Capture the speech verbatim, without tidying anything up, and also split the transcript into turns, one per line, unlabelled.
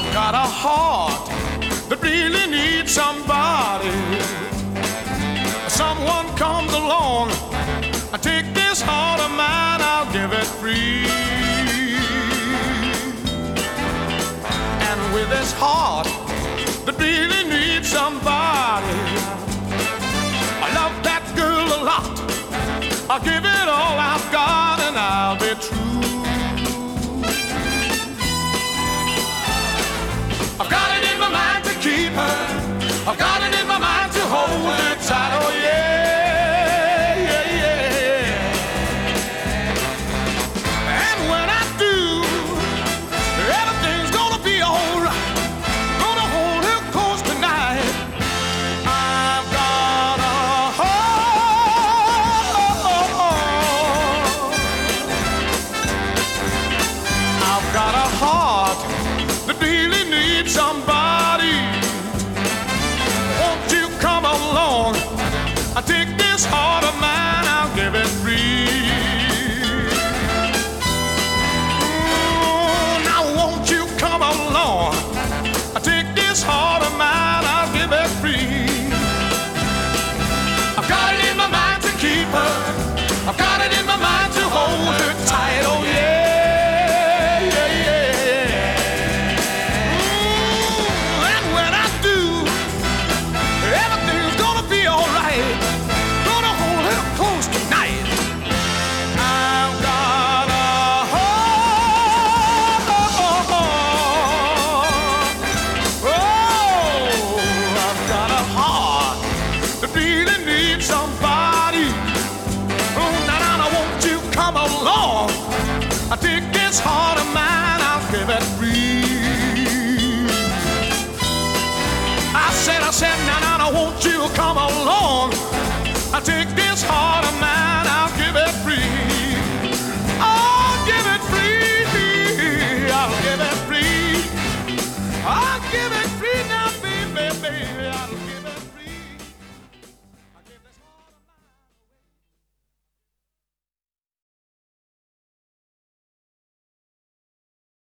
I've got a heart that really needs somebody. Someone comes along, I take this heart of mine, I'll give it free. And with this heart that really needs somebody, I love that girl a lot. I'll give it all I've got and I'll be true. I've got it in my mind to keep her. I've got it in my mind to hold her tight. Oh yeah, yeah, yeah. And when I do, everything's gonna be alright. Gonna hold her close tonight. I've got a heart. I've got a heart that really needs somebody. Won't you come along? I'll take this heart of mine, I'll give it free. Ooh, now won't you come along? I'll take this heart of mine, I'll give it free. I've got it in my mind to keep her. I've got it in my mind to hold her tight. Oh yeah. I take this heart of mine, I'll give it free. I said, I said, now, now, now, won't you come along? I take this heart